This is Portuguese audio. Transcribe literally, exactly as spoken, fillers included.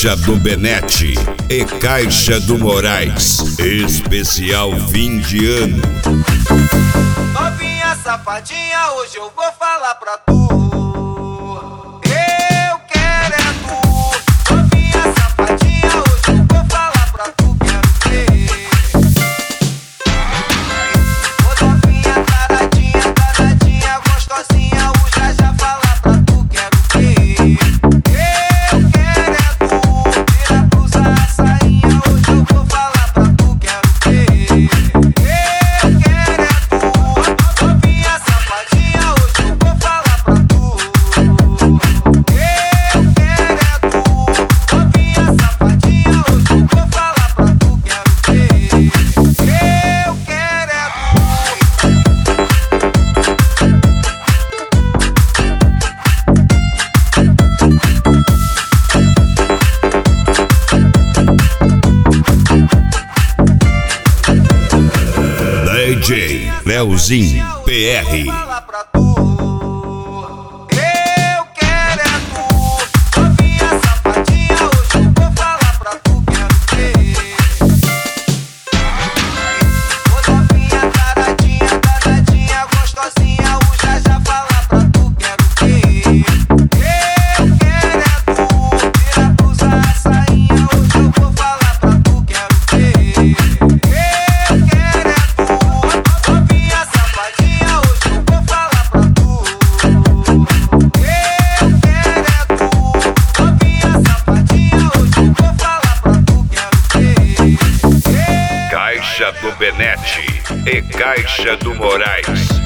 Caixa do Benete e Caixa do Moraes, especial fim de ano. Novinha safadinha, hoje eu vou falar pra tu. Eu quero é tu. Novinha safadinha, hoje eu vou falar pra tu. Quero ver. Ô novinha taradinha, taradinha, gostosinha, o já já falar pra tu. Quero ver. Eu quero é tu. Tira a blusa, a sainha, hoje eu vou falar pra tu. Quero ver. Eu quero é tu. Novinha safadinha, hoje eu vou falar pra tu. Eu quero é tu. Novinha safadinha, hoje eu vou falar pra tu. Quero ver. Eu quero é D J Leozinho P R. falar pra tu. Eu quero é tu. Novinha safadinha, hoje eu vou falar pra tu. Quero ver. Ô novinha taradinha, taradinha, gostosinha, o já já falar pra tu. Quero ver. Eu quero é tu. Tira a blusa, a sainha, hoje eu vou falar pra tu. Quero ver. Eu quero é tu. Novinha safadinha, hoje eu vou falar pra tu. Eu quero é tu. Novinha safadinha, hoje eu vou falar pra tu. Quero ver. Caixa do Benete e Caixa do Moraes,